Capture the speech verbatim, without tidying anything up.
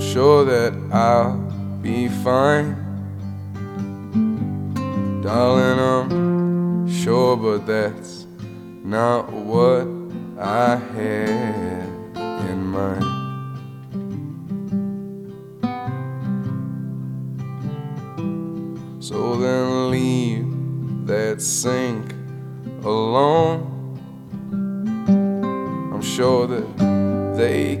sure that I'll be fine. Darling, I'm sure, but that's not what I had in mind. So then leave that sink alone. I'm sure that they